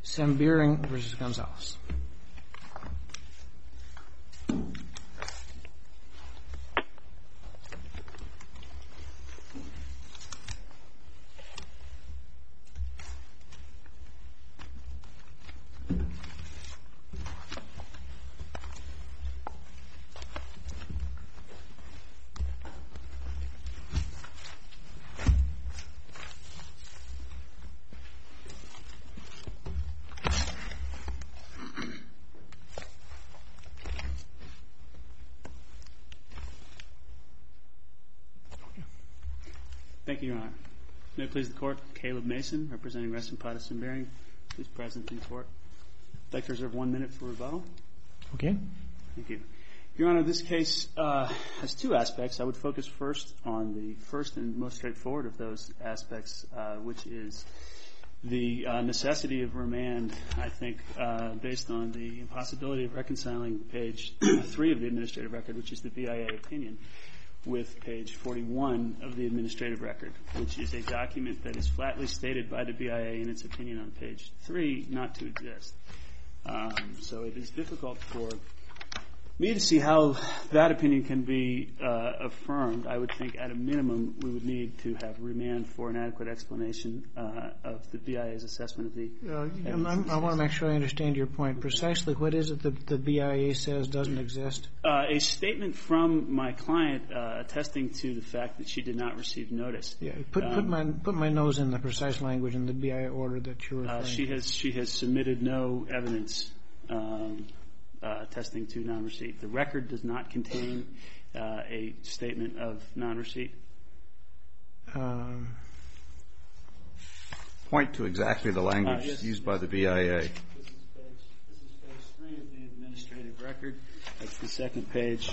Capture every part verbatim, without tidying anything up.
Sembiring versus Gonzalez. Thank you, Your Honor. May it please the Court, Caleb Mason, representing Reston-Plata Sembiring, who's present in court. I'd like to reserve one minute for rebuttal. Okay. Thank you. Your Honor, this case uh, has two aspects. I would focus first on the first and most straightforward of those aspects, uh, which is the uh, necessity of remand, I think, uh, based on the impossibility of reconciling page three of the administrative record, which is the B I A opinion, with page forty-one of the administrative record, which is a document that is flatly stated by the B I A in its opinion on page three not to exist. Um, so it is difficult for me to see how that opinion can be uh, affirmed. I would think at a minimum we would need to have remand for an adequate explanation uh, of the B I A's assessment of the uh, I want to make sure I understand your point. Precisely what is it that the B I A says doesn't exist? Uh, a statement from my client uh, attesting to the fact that she did not receive notice. Yeah, put, um, put, my, put my nose in the precise language in the B I A order that you're referring uh, she to. Has, she has submitted no evidence um, Uh, attesting to non-receipt. The record does not contain uh, a statement of non-receipt. Um, Point to exactly the language uh, yes, used by the B I A. This is, page, this is page three of the administrative record. That's the second page.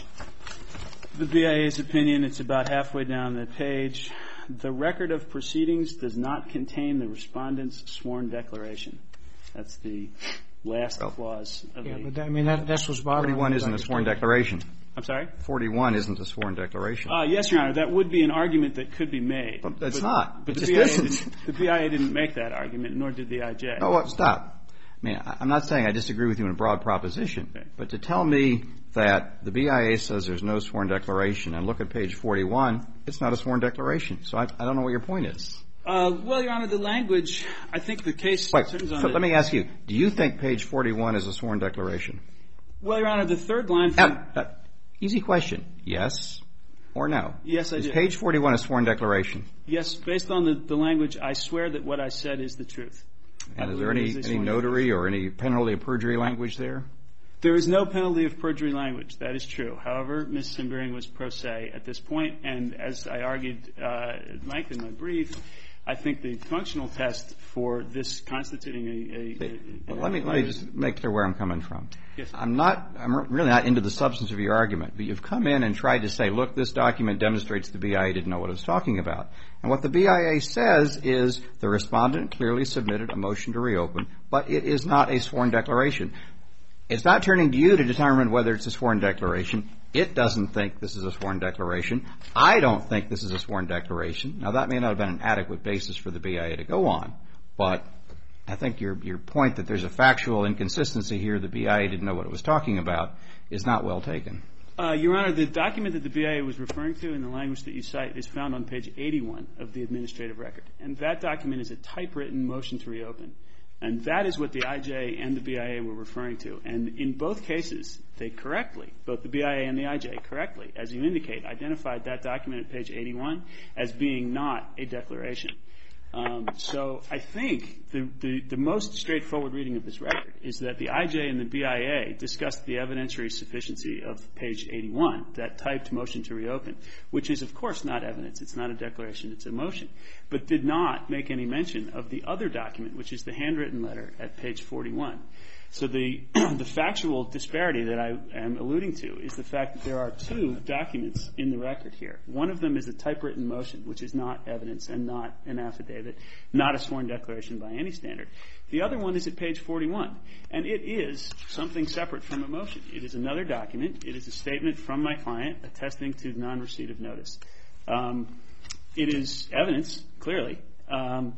The B I A's opinion, it's about halfway down the page. The record of proceedings does not contain the respondent's sworn declaration. That's the last well, clause of yeah, the... but that, I mean, that, that's what's bothering me. forty-one isn't a sworn declaration. I'm sorry? forty-one isn't a sworn declaration. Uh, yes, Your Honor. That would be an argument that could be made. But it's but, not. But it the, just B I A isn't. didn't, the B I A didn't make that argument, nor did the I J. No, what, stop. I mean, I'm not saying I disagree with you in a broad proposition. Okay. But to tell me that the B I A says there's no sworn declaration and look at page forty-one, it's not a sworn declaration. So I, I don't know what your point is. Uh, well, Your Honor, the language, I think the case Wait, turns on so the, let me ask you, do you think page forty-one is a sworn declaration? Well, Your Honor, the third line from... Uh, uh, easy question. Yes or no? Yes, I is do. Is page forty-one a sworn declaration? Yes, based on the, the language, I swear that what I said is the truth. And is there any, any notary or any penalty of perjury language there? There is no penalty of perjury language. That is true. However, Miz Sembiring was pro se at this point, and as I argued uh, at length in my brief, I think the functional test for this constituting a... a, a well, let me let me just make clear where I'm coming from. Yes. I'm not, I'm really not into the substance of your argument, but you've come in and tried to say, look, this document demonstrates the B I A didn't know what it was talking about. And what the B I A says is the respondent clearly submitted a motion to reopen, but it is not a sworn declaration. It's not turning to you to determine whether it's a sworn declaration. It doesn't think this is a sworn declaration. I don't think this is a sworn declaration. Now, that may not have been an adequate basis for the B I A to go on, but I think your your point that there's a factual inconsistency here, the B I A didn't know what it was talking about, is not well taken. Uh, Your Honor, the document that the B I A was referring to in the language that you cite is found on page eighty-one of the administrative record. And that document is a typewritten motion to reopen. And that is what the I J and the B I A were referring to. And in both cases, they correctly, both the B I A and the I J correctly, as you indicate, identified that document at page eighty-one as being not a declaration. Um, so I think the, the, the most straightforward reading of this record is that the I J and the B I A discussed the evidentiary sufficiency of page eighty-one, that typed motion to reopen, which is, of course, not evidence. It's not a declaration. It's a motion. But did not make any mention of the other document, which is the handwritten letter at page forty-one. So the the factual disparity that I am alluding to is the fact that there are two documents in the record here. One of them is a typewritten motion, which is not evidence and not an affidavit, not a sworn declaration by any standard. The other one is at page forty-one, and it is something separate from a motion. It is another document. It is a statement from my client attesting to non-receipt of notice. Um, it is evidence, clearly. Um,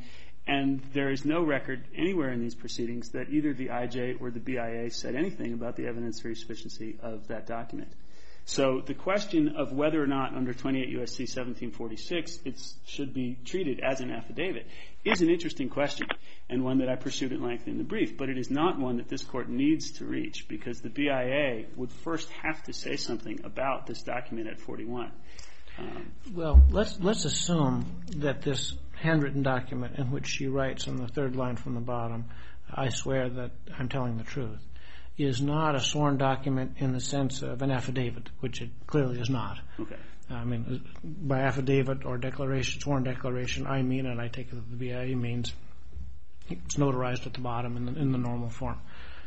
And there is no record anywhere in these proceedings that either the I J or the B I A said anything about the evidentiary sufficiency of that document. So the question of whether or not under twenty-eight U S C seventeen forty-six it should be treated as an affidavit is an interesting question, and one that I pursued at length in the brief, but it is not one that this Court needs to reach, because the B I A would first have to say something about this document at forty-one. Um, well, let's let's assume that this handwritten document in which she writes on the third line from the bottom, "I swear that I'm telling the truth," is not a sworn document in the sense of an affidavit, which it clearly is not. Okay. I mean, by affidavit or declaration, sworn declaration, I mean, and I take it that the B I A means it's notarized at the bottom in the, in the normal form.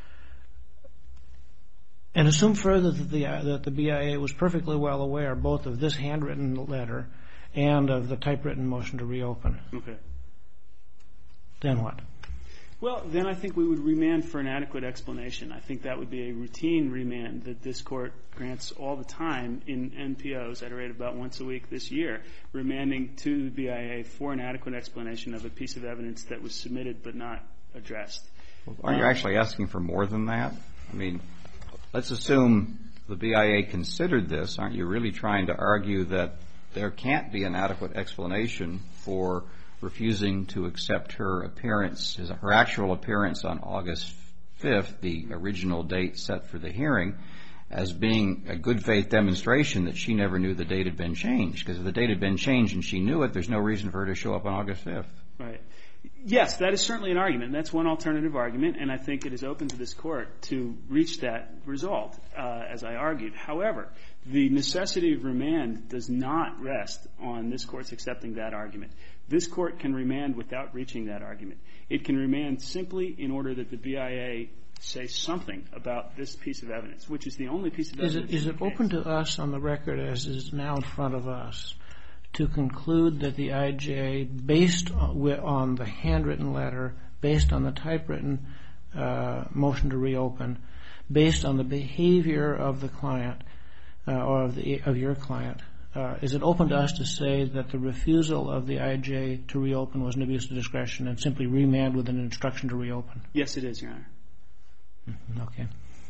And assume further that the, that the B I A was perfectly well aware both of this handwritten letter and of the typewritten motion to reopen. Okay. Then what? Well, then I think we would remand for an adequate explanation. I think that would be a routine remand that this Court grants all the time in N P Os at a rate of about once a week this year, remanding to the B I A for an adequate explanation of a piece of evidence that was submitted but not addressed. Well, are you actually asking for more than that? I mean, let's assume the B I A considered this. Aren't you really trying to argue that there can't be an adequate explanation for refusing to accept her appearance, her actual appearance on August fifth, the original date set for the hearing, as being a good faith demonstration that she never knew the date had been changed? Because if the date had been changed and she knew it, there's no reason for her to show up on August fifth. Right. Yes, that is certainly an argument. That's one alternative argument, and I think it is open to this Court to reach that result, uh, as I argued. However, the necessity of remand does not rest on this Court's accepting that argument. This Court can remand without reaching that argument. It can remand simply in order that the B I A say something about this piece of evidence, which is the only piece of is evidence. It, is it open to us on the record, as is now in front of us, to conclude that the I J, based on the handwritten letter, based on the typewritten uh, motion to reopen, based on the behavior of the client uh, or of, the, of your client, uh, is it open to us to say that the refusal of the I J to reopen was an abuse of discretion and simply remand with an instruction to reopen? Yes, it is, Your Honor. Mm-hmm. Okay.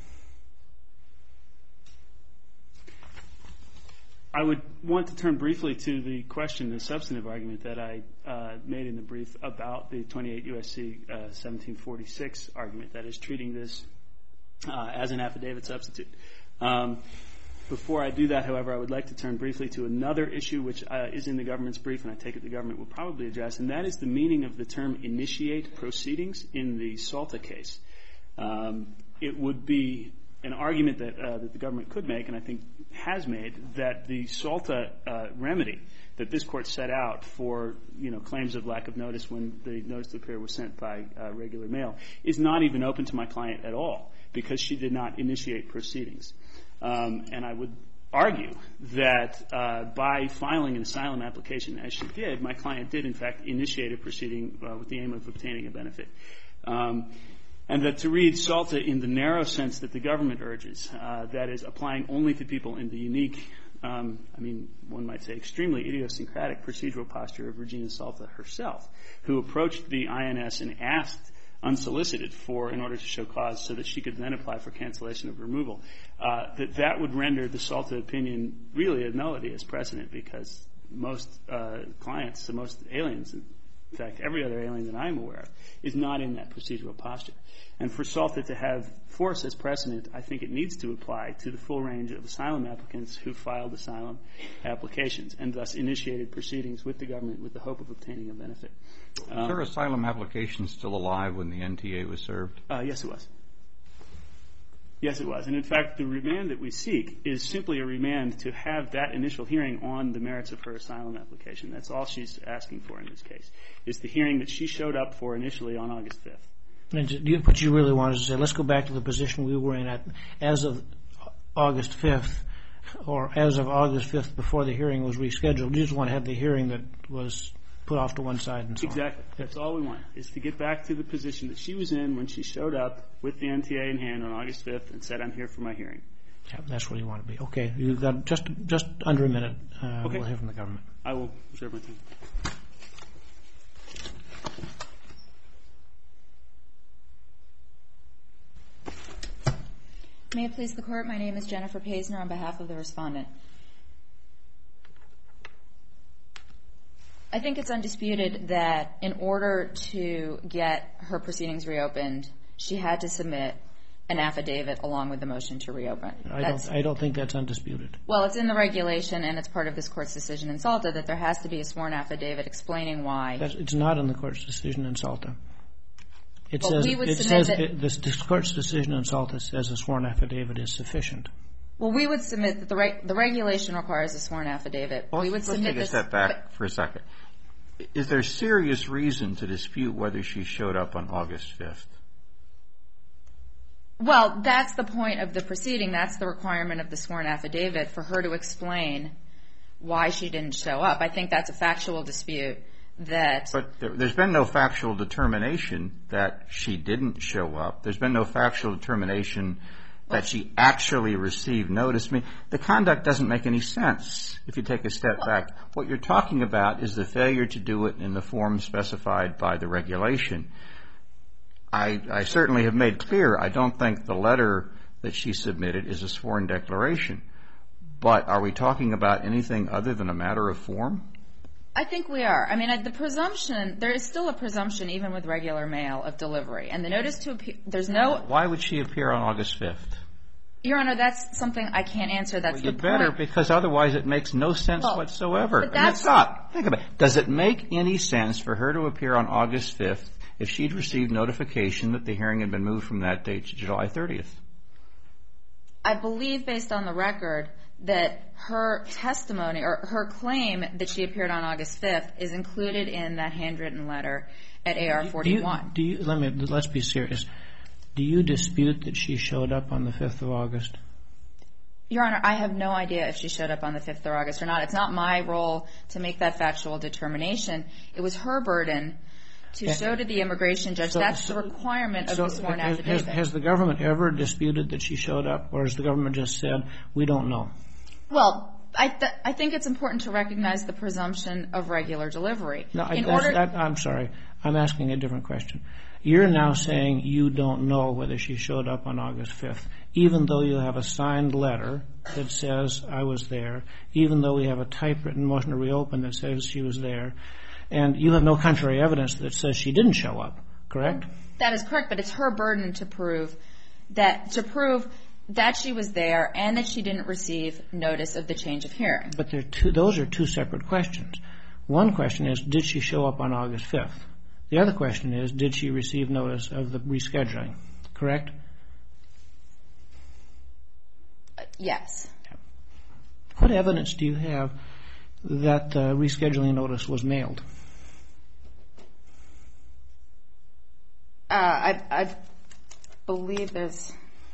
I would want to turn briefly to the question, the substantive argument that I uh, made in the brief about the twenty-eight U S C uh, seventeen forty-six argument, that is treating this uh, as an affidavit substitute. Um, before I do that, however, I would like to turn briefly to another issue which uh, is in the government's brief, and I take it the government will probably address, and that is the meaning of the term initiate proceedings in the SALTA case. Um, it would be an argument that, uh, that the government could make, and I think has made, that the SALTA uh, remedy that this Court set out for, you know, claims of lack of notice when the notice to appear was sent by uh, regular mail is not even open to my client at all, because she did not initiate proceedings. Um, and I would argue that uh, by filing an asylum application as she did, my client did in fact initiate a proceeding uh, with the aim of obtaining a benefit. Um, And that to read SALTA in the narrow sense that the government urges, uh, that is applying only to people in the unique, um, I mean, one might say extremely idiosyncratic procedural posture of Regina Salta herself, who approached the I N S and asked unsolicited for, in order to show cause, so that she could then apply for cancellation of removal, uh, that that would render the SALTA opinion really a nullity as precedent, because most uh, clients, so most aliens, in fact, every other alien that I'm aware of, is not in that procedural posture. And for SALTA to have force as precedent, I think it needs to apply to the full range of asylum applicants who filed asylum applications and thus initiated proceedings with the government with the hope of obtaining a benefit. Um, was her asylum application still alive when the N T A was served? Uh, yes, it was. Yes, it was. And in fact, the remand that we seek is simply a remand to have that initial hearing on the merits of her asylum application. That's all she's asking for in this case, is the hearing that she showed up for initially on August fifth. And you, what you really wanted to say, let's go back to the position we were in at as of August fifth, or as of August fifth before the hearing was rescheduled. You just want to have the hearing that was put off to one side and so exactly. on. Exactly. That's all we want, is to get back to the position that she was in when she showed up with the N T A in hand on August fifth and said, I'm here for my hearing. Yeah, that's where you want to be. Okay, you've got just just under a minute. Uh, okay. We'll hear from the government. I will reserve my time. May it please the Court, my name is Jennifer Paisner on behalf of the respondent. I think it's undisputed that in order to get her proceedings reopened, she had to submit an affidavit along with the motion to reopen. I don't, I don't think that's undisputed. Well, it's in the regulation, and it's part of this Court's decision in SALTA that there has to be a sworn affidavit explaining why. That's, it's not in the Court's decision in SALTA. It well, says, we would it submit says that, it, this, this Court's decision in SALTA says a sworn affidavit is sufficient. Well, we would submit that the, reg, the regulation requires a sworn affidavit. Well, we would let's submit take a this, step back but, for a second. Is there serious reason to dispute whether she showed up on August fifth? Well, that's the point of the proceeding. That's the requirement of the sworn affidavit for her to explain why she didn't show up. I think that's a factual dispute that... But there, there's been no factual determination that she didn't show up. There's been no factual determination that she actually received notice. I mean, the conduct doesn't make any sense if you take a step well, back. What you're talking about is the failure to do it in the form specified by the regulation. I, I certainly have made clear I don't think the letter that she submitted is a sworn declaration. But are we talking about anything other than a matter of form? I think we are. I mean, the presumption, there is still a presumption even with regular mail of delivery. And the notice to appear, there's no... Why would she appear on August fifth? Your Honor, that's something I can't answer. That's well, the you better, point. Because otherwise it makes no sense well, whatsoever. But that's not. Think about it. Does it make any sense for her to appear on August fifth if she'd received notification that the hearing had been moved from that date to July thirtieth? I believe, based on the record, that her testimony or her claim that she appeared on August fifth is included in that handwritten letter at A R forty-one. Do you, do you, let me, let's be serious. Do you dispute that she showed up on the fifth of August? Your Honor, I have no idea if she showed up on the fifth of August or not. It's not my role to make that factual determination. It was her burden to and, show to the immigration judge. So, that's so, the requirement of so the sworn has, affidavit. Has, has the government ever disputed that she showed up, or has the government just said, we don't know? Well, I, th- I think it's important to recognize the presumption of regular delivery. No, I, In order- that, I'm sorry. I'm asking a different question. You're now saying you don't know whether she showed up on August fifth, even though you have a signed letter that says I was there, even though we have a typewritten motion to reopen that says she was there, and you have no contrary evidence that says she didn't show up, correct? That is correct, but it's her burden to prove that, to prove that she was there and that she didn't receive notice of the change of hearing. But they're two, those are two separate questions. One question is, did she show up on August fifth? The other question is, did she receive notice of the rescheduling, correct? Uh, yes. What evidence do you have that the rescheduling notice was mailed? Uh, I, I believe there's...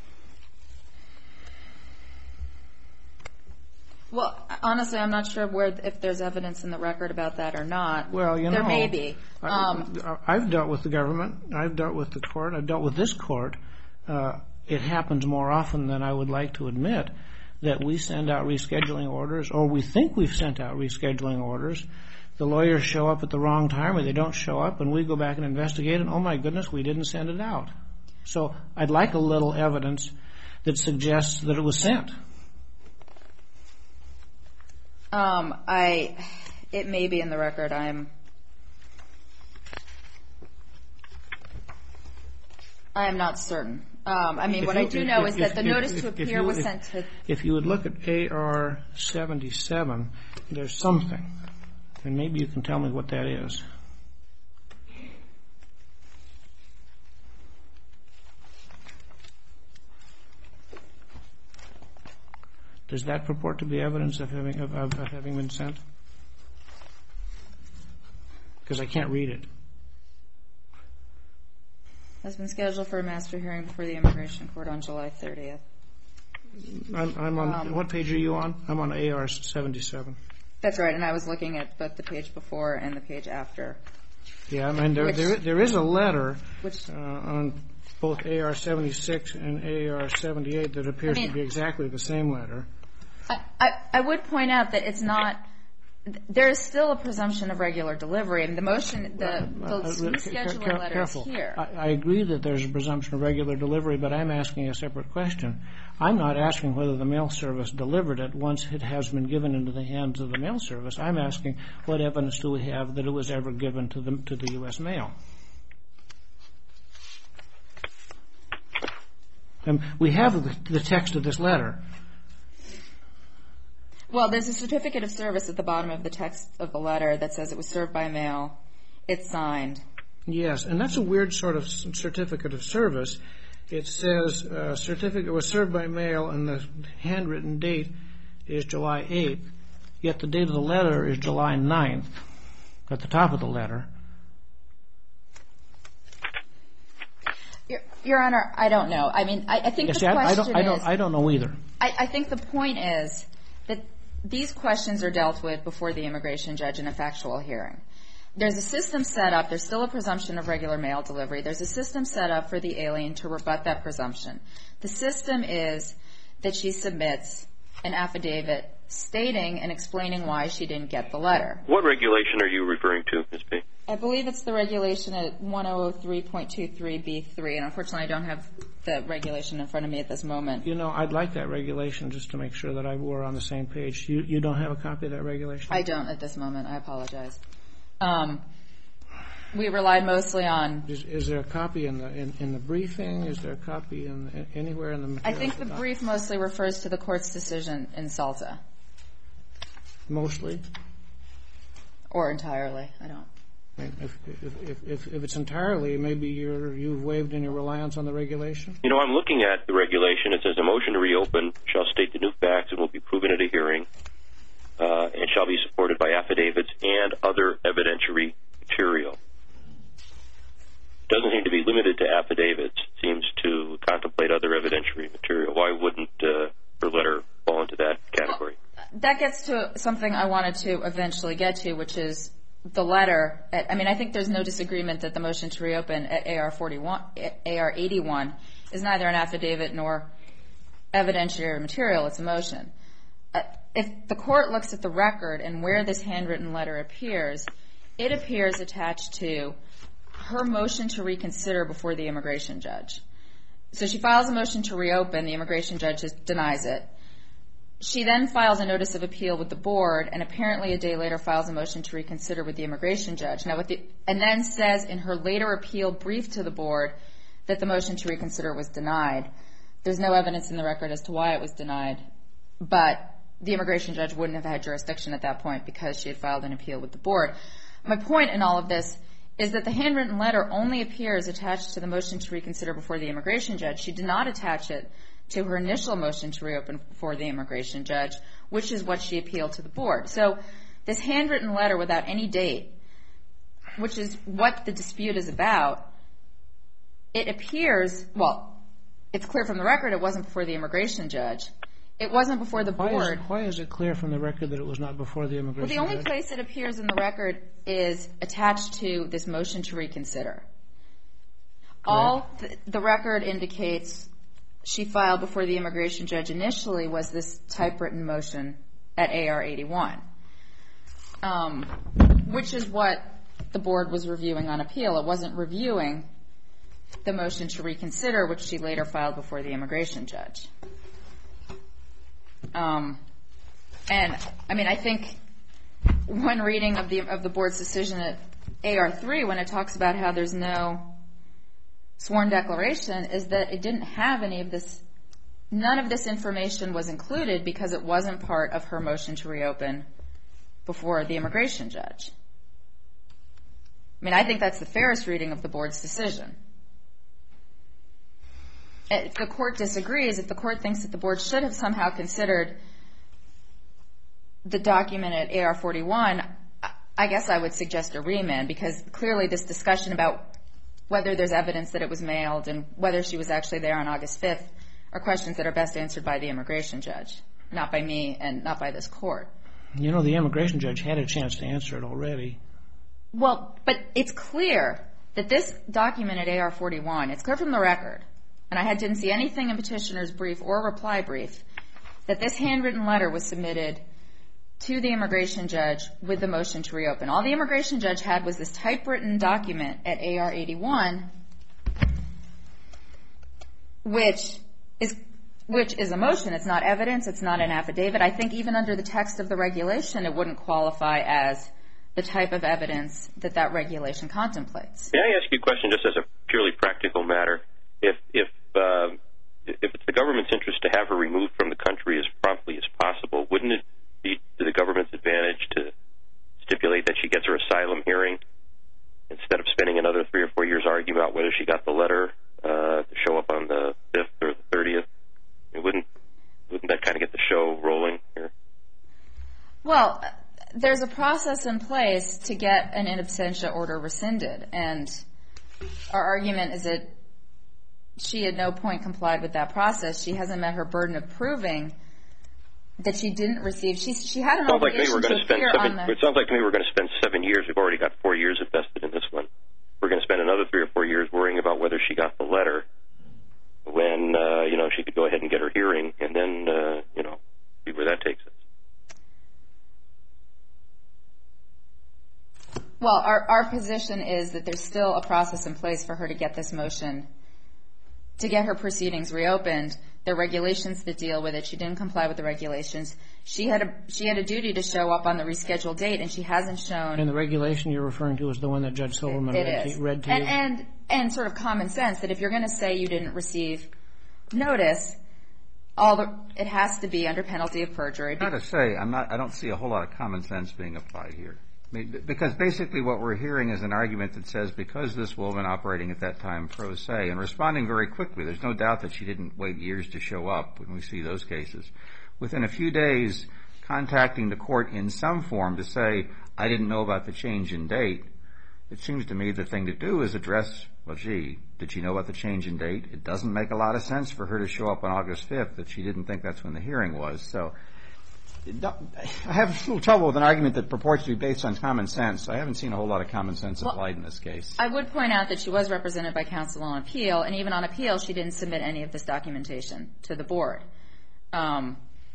Well, honestly, I'm not sure where if there's evidence in the record about that or not. Well, you know, there may be. Um, I, I've dealt with the government. I've dealt with the court. I've dealt with this court. Uh, it happens more often than I would like to admit that we send out rescheduling orders, or we think we've sent out rescheduling orders. The lawyers show up at the wrong time, or they don't show up, and we go back and investigate, and oh my goodness, we didn't send it out. So I'd like a little evidence that suggests that it was sent. Um, I, it may be in the record. I'm, I am not certain. Um, I mean, if what you, I do if, know if, is if, that the if, notice if, to if appear you, was if, sent to... If you would look at A R seventy-seven, there's something, and maybe you can tell me what that is. Does that purport to be evidence of having of, of, of having been sent? Because I can't read it. Has been scheduled for a master hearing before the immigration court on July thirtieth. I'm, I'm on um, what page are you on? I'm on A R seventy-seven. That's right, and I was looking at both the page before and the page after. Yeah, I mean there which, there, there is a letter which, uh, on both A R seventy-six and A R seventy-eight that appears I mean, to be exactly the same letter. I, I, I would point out that it's not there is still a presumption of regular delivery, and the motion, the, the Uh, uh, rescheduling care- letter careful. is here. I, I agree that there's a presumption of regular delivery, but I'm asking a separate question. I'm not asking whether the mail service delivered it once it has been given into the hands of the mail service. I'm asking what evidence do we have that it was ever given to the, to the U S mail? And we have the, the text of this letter. Well, there's a certificate of service at the bottom of the text of the letter that says it was served by mail. It's signed. Yes, and that's a weird sort of certificate of service. It says uh, certificate was served by mail, and the handwritten date is July eighth, yet the date of the letter is July ninth at the top of the letter. Your, Your Honor, I don't know. I mean, I, I think Yes, the I, question I don't, I don't, is... I don't know either. I, I think the point is that these questions are dealt with before the immigration judge in a factual hearing. There's a system set up. There's still a presumption of regular mail delivery. There's a system set up for the alien to rebut that presumption. The system is that she submits an affidavit stating and explaining why she didn't get the letter. What regulation are you referring to, Miz P? I believe it's the regulation at ten oh three point two three B three, and unfortunately I don't have the regulation in front of me at this moment. You know, I'd like that regulation just to make sure that I were on the same page. You, you don't have a copy of that regulation? I don't at this moment. I apologize. Um, we relied mostly on... Is, is there a copy in the in, in the briefing? Is there a copy in, anywhere in the material? I think the brief mostly refers to the court's decision in SALTA. Mostly? Or entirely. I don't. If, if, if, if it's entirely, maybe you're, you've waived any reliance on the regulation? You know, I'm looking at the regulation. It says a motion to reopen shall state the new facts and will be proven at a hearing uh, and shall be supported by affidavits and other evidentiary material. It doesn't seem to be limited to affidavits. It seems to contemplate other evidentiary material. Why wouldn't uh, her letter fall into that category? Well, that gets to something I wanted to eventually get to, which is the letter. I mean, I think there's no disagreement that the motion to reopen at A R forty-one, A R eighty-one is neither an affidavit nor evidentiary material. It's a motion. Uh, if the court looks at the record and where this handwritten letter appears, it appears attached to her motion to reconsider before the immigration judge. So she files a motion to reopen. The immigration judge just denies it. She then files a notice of appeal with the board, and apparently a day later files a motion to reconsider with the immigration judge. Now, with the, and then says in her later appeal brief to the board that the motion to reconsider was denied. There's no evidence in the record as to why it was denied, but the immigration judge wouldn't have had jurisdiction at that point because she had filed an appeal with the board. My point in all of this is that the handwritten letter only appears attached to the motion to reconsider before the immigration judge. She did not attach it to her initial motion to reopen before the immigration judge, which is what she appealed to the board. So this handwritten letter without any date, which is what the dispute is about, it appears, well, it's clear from the record it wasn't before the immigration judge. It wasn't before the board. Why is, why is it clear from the record that it was not before the immigration judge? Well, the only place it appears in the record is attached to this motion to reconsider. Correct. All th- the record indicates she filed before the immigration judge initially was this typewritten motion at A R eighty-one, um, which is what the board was reviewing on appeal. It wasn't reviewing the motion to reconsider, which she later filed before the immigration judge. Um, and, I mean, I think one reading of the of the board's decision at A R three, when it talks about how there's no sworn declaration, is that it didn't have any of this, none of this information was included because it wasn't part of her motion to reopen before the immigration judge. I mean, I think that's the fairest reading of the board's decision. If the court disagrees, if the court thinks that the board should have somehow considered the document at A R forty-one, I guess I would suggest a remand, because clearly this discussion about whether there's evidence that it was mailed and whether she was actually there on August fifth are questions that are best answered by the immigration judge, not by me and not by this court. You know, the immigration judge had a chance to answer it already. Well, but it's clear that this document at A R forty-one, it's clear from the record, and I had, didn't see anything in petitioner's brief or reply brief, that this handwritten letter was submitted to the immigration judge with the motion to reopen. All the immigration judge had was this typewritten document at A R eighty-one, which is which is a motion. It's not evidence. It's not an affidavit. I think even under the text of the regulation, it wouldn't qualify as the type of evidence that that regulation contemplates. May I ask you a question just as a purely practical matter? If if uh, if it's the government's interest to have her removed from the country as promptly as possible, wouldn't it be to the government's advantage to stipulate that she gets her asylum hearing instead of spending another three or four years arguing about whether she got the letter uh, to show up on the fifth or the thirtieth? I mean, wouldn't wouldn't that kind of get the show rolling here? Well, there's a process in place to get an in absentia order rescinded, and our argument is that she at no point complied with that process. She hasn't met her burden of proving that she didn't receive. She she had an sounds obligation like to, to appear seven, on the. It sounds like to me we're going to spend seven years. We've already got four years invested in this one. We're going to spend another three or four years worrying about whether she got the letter when uh, you know she could go ahead and get her hearing, and then uh, you know see where that takes us. Well, our our position is that there's still a process in place for her to get this motion, to get her proceedings reopened. There are regulations that deal with it. She didn't comply with the regulations. She had a she had a duty to show up on the rescheduled date, and she hasn't shown. And the regulation you're referring to is the one that Judge Silverman it, it read, is. to, read to and, you? And, and sort of common sense that if you're going to say you didn't receive notice, all the it has to be under penalty of perjury. I got to say, I'm not. I don't see a whole lot of common sense being applied here. I mean, because basically what we're hearing is an argument that says because this woman operating at that time pro se and responding very quickly, there's no doubt that she didn't wait years to show up when we see those cases. Within a few days, contacting the court in some form to say, I didn't know about the change in date, it seems to me the thing to do is address, well, gee, did she know about the change in date? It doesn't make a lot of sense for her to show up on August fifth if she didn't think that's when the hearing was. So I have a little trouble with an argument that purports to be based on common sense. I haven't seen a whole lot of common sense well, applied in this case. I would point out that she was represented by counsel on appeal, and even on appeal, she didn't submit any of this documentation to the board. Um,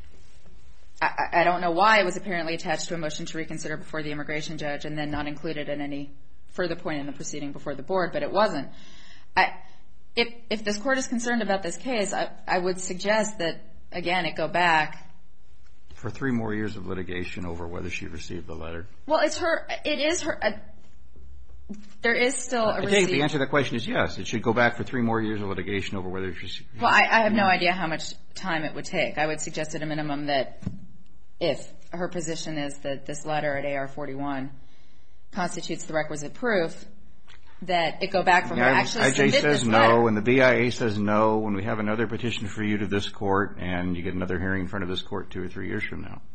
I, I don't know why it was apparently attached to a motion to reconsider before the immigration judge and then not included at any further point in the proceeding before the board, but it wasn't. I, if, if this court is concerned about this case, I, I would suggest that, again, it go back for three more years of litigation over whether she received the letter. Well, it's her. It is her. Uh, there is still a I receipt. think the answer to that question is yes. It should go back for three more years of litigation over whether she. Well, I, I have no idea how much time it would take. I would suggest at a minimum that if her position is that this letter at A R forty-one constitutes the requisite proof, that it go back for her to actually submit this letter. I J says no, and the B I A says no, when we have another petition for you to this court, and you get another hearing in front of this court two or three years from now.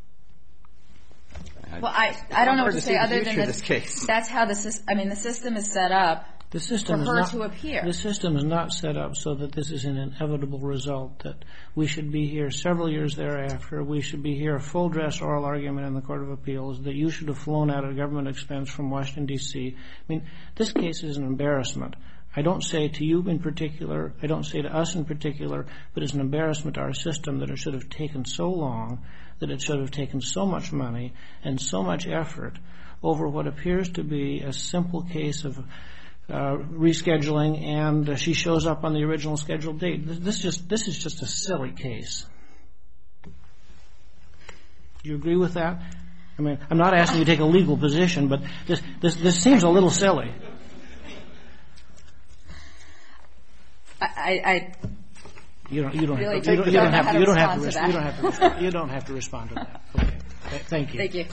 Well, I I don't know what to say other than that. Case. That's how the system. I mean, the system is set up the system for her is not, to appear. The system is not set up so that this is an inevitable result. That we should be here several years thereafter. We should be here a full dress oral argument in the Court of Appeals. That you should have flown out at government expense from Washington D C. I mean, this case is an embarrassment. I don't say to you in particular, I don't say to us in particular, but it's an embarrassment to our system that it should have taken so long, that it should have taken so much money and so much effort over what appears to be a simple case of uh, rescheduling, and uh, she shows up on the original scheduled date. This, this just this is just a silly case. Do you agree with that? I mean, I'm not asking you to take a legal position, but this this, this seems a little silly. I, I you don't you don't really have to, you don't, you don't don't have to, you don't have to, respond to you don't have to respond, you don't have to respond to that. Okay. Thank you. Thank you.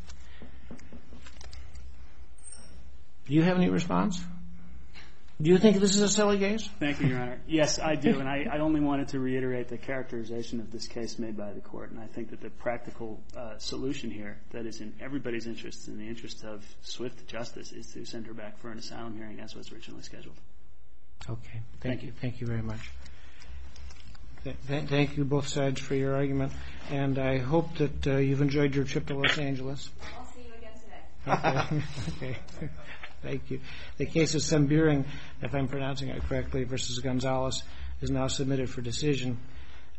Do you have any response? Do you think this is a silly case? Thank you, Your Honor. Yes, I do, and I, I only wanted to reiterate the characterization of this case made by the court, and I think that the practical uh, solution here that is in everybody's interest, in the interest of swift justice, is to send her back for an asylum hearing as was originally scheduled. Okay. Thank you. Thank you very much. Th- th- thank you both sides for your argument, and I hope that uh, you've enjoyed your trip to Los Angeles. I'll see you again today. Okay. Okay. Thank you. The case of Semburing, if I'm pronouncing it correctly, versus Gonzalez, is now submitted for decision.